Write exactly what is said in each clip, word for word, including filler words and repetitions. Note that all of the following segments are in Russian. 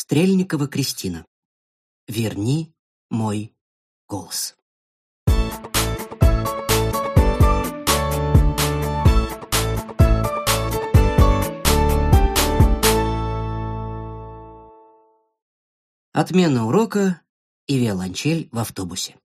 Стрельникова Кристина. Верни мой голос. Отмена урока и виолончель в автобусе.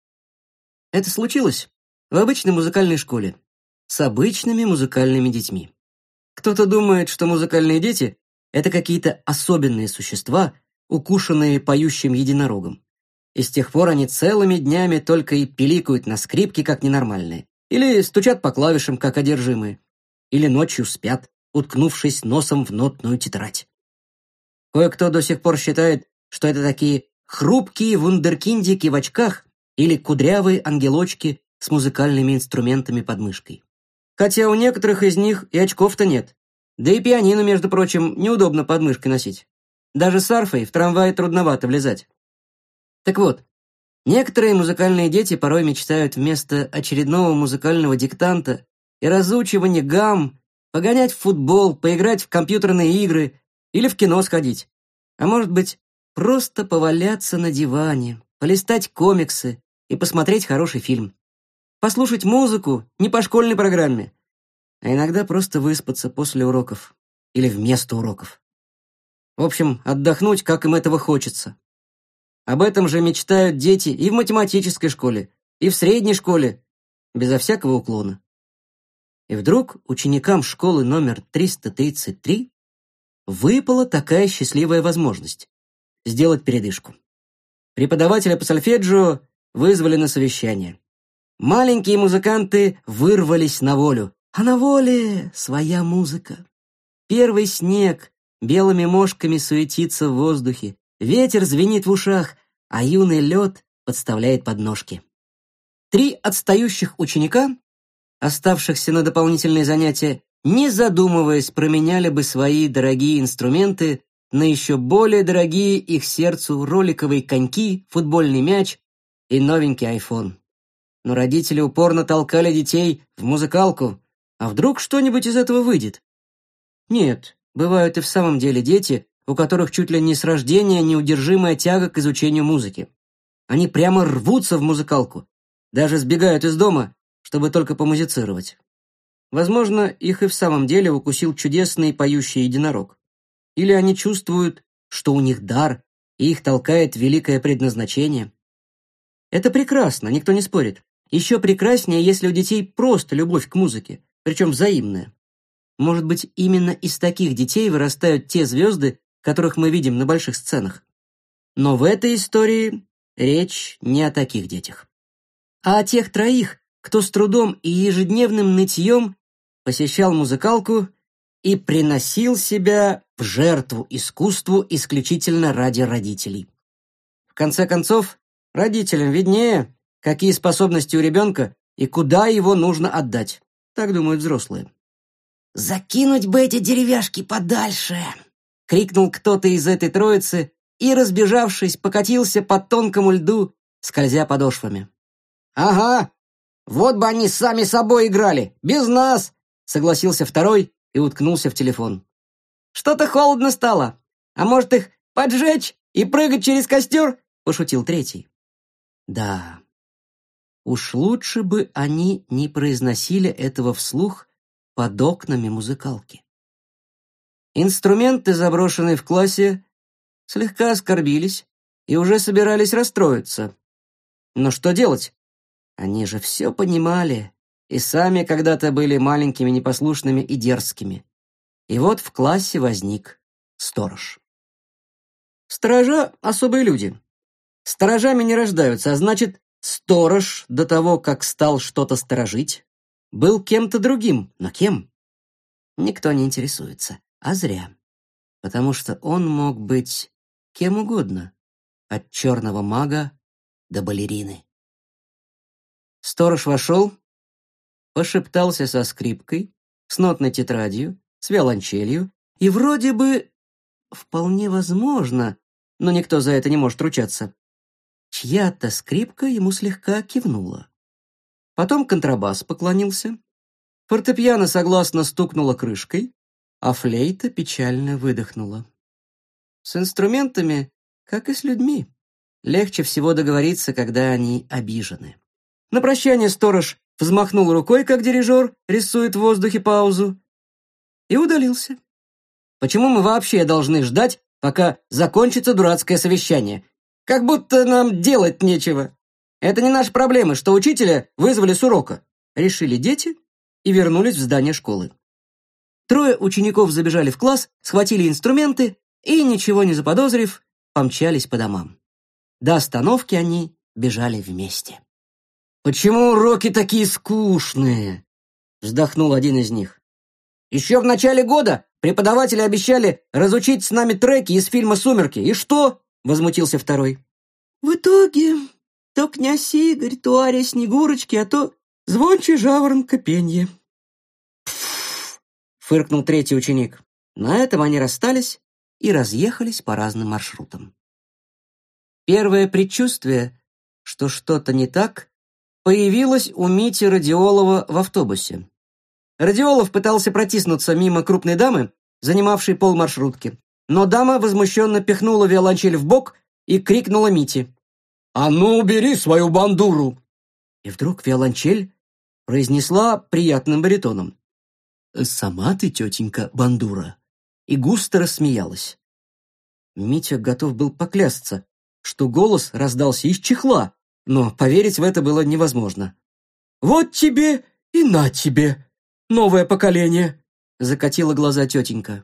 Это случилось в обычной музыкальной школе с обычными музыкальными детьми. Кто-то думает, что музыкальные дети — это какие-то особенные существа, укушенные поющим единорогом. И с тех пор они целыми днями только и пиликают на скрипке, как ненормальные, или стучат по клавишам, как одержимые, или ночью спят, уткнувшись носом в нотную тетрадь. Кое-кто до сих пор считает, что это такие хрупкие вундеркиндики в очках или кудрявые ангелочки с музыкальными инструментами под мышкой. Хотя у некоторых из них и очков-то нет. Да и пианино, между прочим, неудобно под мышкой носить. Даже с арфой в трамвае трудновато влезать. Так вот, некоторые музыкальные дети порой мечтают вместо очередного музыкального диктанта и разучивания гамм погонять в футбол, поиграть в компьютерные игры или в кино сходить. А может быть, просто поваляться на диване, полистать комиксы и посмотреть хороший фильм. Послушать музыку не по школьной программе, а иногда просто выспаться после уроков или вместо уроков. В общем, отдохнуть, как им этого хочется. Об этом же мечтают дети и в математической школе, и в средней школе, безо всякого уклона. И вдруг ученикам школы номер триста тридцать три выпала такая счастливая возможность сделать передышку. Преподавателя по сольфеджио вызвали на совещание. Маленькие музыканты вырвались на волю, а на воле своя музыка. Первый снег белыми мошками суетится в воздухе, ветер звенит в ушах, а юный лед подставляет подножки. Три отстающих ученика, оставшихся на дополнительные занятия, не задумываясь, променяли бы свои дорогие инструменты на еще более дорогие их сердцу роликовые коньки, футбольный мяч и новенький айфон. Но родители упорно толкали детей в музыкалку, а вдруг что-нибудь из этого выйдет? Нет, бывают и в самом деле дети, у которых чуть ли не с рождения неудержимая тяга к изучению музыки. Они прямо рвутся в музыкалку, даже сбегают из дома, чтобы только помузицировать. Возможно, их и в самом деле укусил чудесный поющий единорог. Или они чувствуют, что у них дар, и их толкает великое предназначение. Это прекрасно, никто не спорит. Еще прекраснее, если у детей просто любовь к музыке, причем взаимная. Может быть, именно из таких детей вырастают те звезды, которых мы видим на больших сценах. Но в этой истории речь не о таких детях, а о тех троих, кто с трудом и ежедневным нытьем посещал музыкалку и приносил себя в жертву искусству исключительно ради родителей. В конце концов, родителям виднее, какие способности у ребенка и куда его нужно отдать. Так думают взрослые. «Закинуть бы эти деревяшки подальше!» — крикнул кто-то из этой троицы и, разбежавшись, покатился по тонкому льду, скользя подошвами. «Ага, вот бы они сами собой играли, без нас!» — согласился второй и уткнулся в телефон. «Что-то холодно стало. А может, их поджечь и прыгать через костер?» — пошутил третий. Да, уж лучше бы они не произносили этого вслух под окнами музыкалки. Инструменты, заброшенные в классе, слегка оскорбились и уже собирались расстроиться. Но что делать? Они же все понимали и сами когда-то были маленькими, непослушными и дерзкими. И вот в классе возник сторож. Сторожа — особые люди. Сторожами не рождаются, а значит, сторож до того, как стал что-то сторожить, был кем-то другим, но кем? Никто не интересуется, а зря. Потому что он мог быть кем угодно, от черного мага до балерины. Сторож вошел, пошептался со скрипкой, с нотной тетрадью, с виолончелью, и вроде бы, вполне возможно, но никто за это не может ручаться, чья-то скрипка ему слегка кивнула. Потом контрабас поклонился, фортепиано согласно стукнуло крышкой, а флейта печально выдохнула. С инструментами, как и с людьми, легче всего договориться, когда они обижены. На прощание сторож взмахнул рукой, как дирижер рисует в воздухе паузу, и удалился. Почему мы вообще должны ждать, пока закончится дурацкое совещание? Как будто нам делать нечего. Это не наши проблемы, что учителя вызвали с урока. Решили дети и вернулись в здание школы. Трое учеников забежали в класс, схватили инструменты и, ничего не заподозрив, помчались по домам. До остановки они бежали вместе. «Почему уроки такие скучные?» — вздохнул один из них. «Еще в начале года преподаватели обещали разучить с нами треки из фильма «Сумерки». И что?» — возмутился второй. «В итоге то князь Игорь, то Ария Снегурочки, а то звонче жаворонка пенье». «Пф!» — фыркнул третий ученик. На этом они расстались и разъехались по разным маршрутам. Первое предчувствие, что что-то не так, появилось у Мити Радиолова в автобусе. Радиолов пытался протиснуться мимо крупной дамы, занимавшей полмаршрутки, но дама возмущенно пихнула виолончель в бок и крикнула Мите: «А ну, убери свою бандуру!» И вдруг виолончель произнесла приятным баритоном: «Сама ты, тетенька, бандура!» и густо рассмеялась. Митя готов был поклясться, что голос раздался из чехла, но поверить в это было невозможно. «Вот тебе и на тебе, новое поколение!» — закатила глаза тетенька.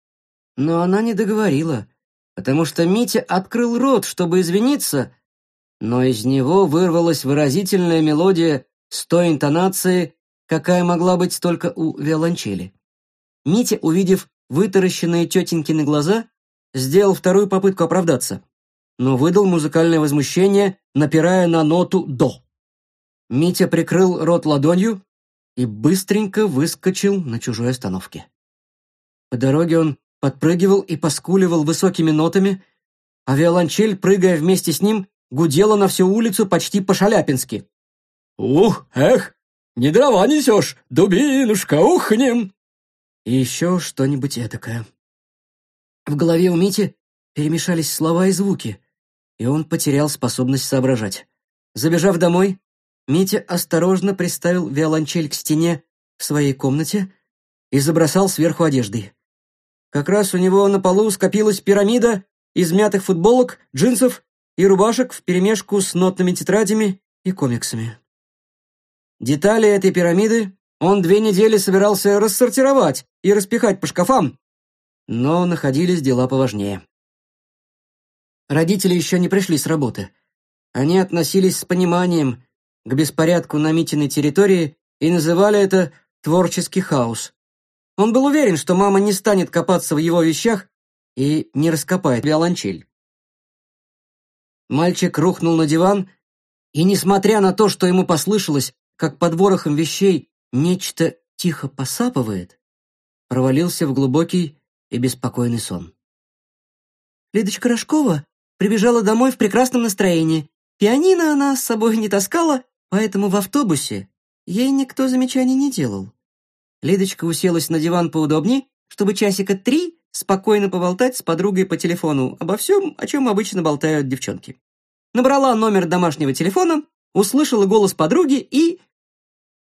Но она не договорила, потому что Митя открыл рот, чтобы извиниться, но из него вырвалась выразительная мелодия с той интонацией, какая могла быть только у виолончели. Митя, увидев вытаращенные тетенькины глаза, сделал вторую попытку оправдаться, но выдал музыкальное возмущение, напирая на ноту «до». Митя прикрыл рот ладонью и быстренько выскочил на чужой остановке. По дороге он подпрыгивал и поскуливал высокими нотами, а виолончель, прыгая вместе с ним, гудела на всю улицу почти по-шаляпински. «Ух, эх, не дрова несешь, дубинушка, ухнем!» И еще что-нибудь этакое. В голове у Мити перемешались слова и звуки, и он потерял способность соображать. Забежав домой, Митя осторожно приставил виолончель к стене в своей комнате и забросал сверху одеждой. Как раз у него на полу скопилась пирамида из мятых футболок, джинсов и рубашек вперемешку с нотными тетрадями и комиксами. Детали этой пирамиды он две недели собирался рассортировать и распихать по шкафам, но находились дела поважнее. Родители еще не пришли с работы. Они относились с пониманием к беспорядку на Митиной территории и называли это «творческий хаос». Он был уверен, что мама не станет копаться в его вещах и не раскопает виолончель. Мальчик рухнул на диван, и, несмотря на то, что ему послышалось, как под ворохом вещей нечто тихо посапывает, провалился в глубокий и беспокойный сон. Лидочка Рожкова прибежала домой в прекрасном настроении. Пианино она с собой не таскала, поэтому в автобусе ей никто замечаний не делал. Лидочка уселась на диван поудобнее, чтобы часика три спокойно поболтать с подругой по телефону обо всем, о чем обычно болтают девчонки. Набрала номер домашнего телефона, услышала голос подруги и